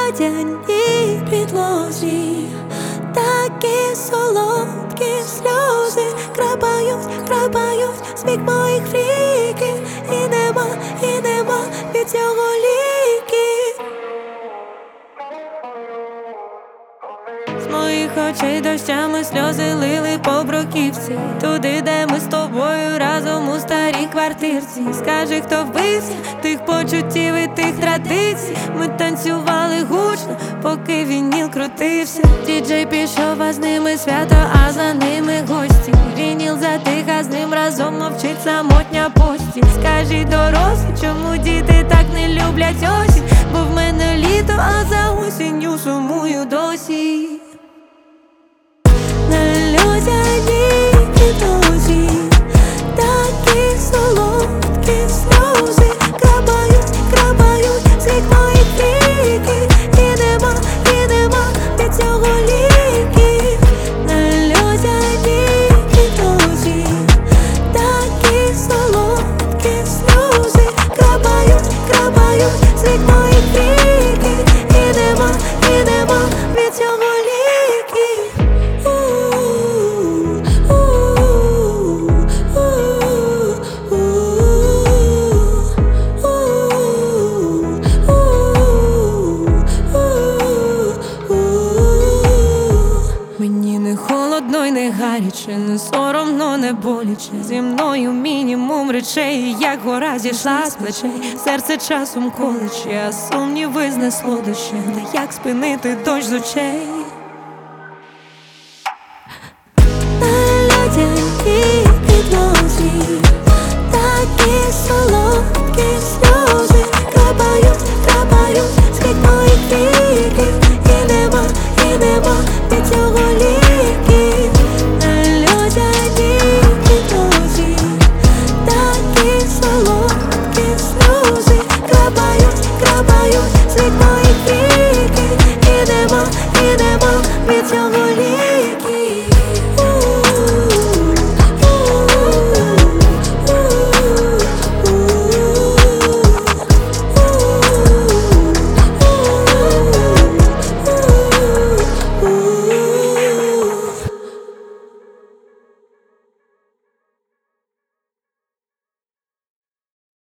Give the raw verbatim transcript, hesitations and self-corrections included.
льодяній підлозі, такі солодкі сльози крапають, крапають з вік моїх фріків. І нема, і нема від цього ліків. З моїх очей дощами сльози лили по бруківці, туди, де ми з тобою разом у старій квартирці. Скажи, хто вбився тих почуттів і тих традицій. Ми танцювали гучно, поки вініл крутився. Діджей пішов, а з ними свято, а за ними гості. Вініл затих, а з ним разом мовчить самотня постіль. Скажи, дорослі, чому діти так не люблять осінь? Бо в мене літо, а за осінню сумую досі. На льодяній підлозі такі солодкі сльози крапають, крапають з вік моїх фріків. І нема, і нема від цього ліків. На льодяній підлозі такі солодкі сльози крапають, крапають з вік моїх фріків. І нема, і нема від цього ліків. Мені не холодно й не гаряче, не соромно, не боляче. Зі мною мінімум речей, як гора зійшла з плечей. Серце часом колече, а сумніви знесло дощем. Та як спинити дощ з очей?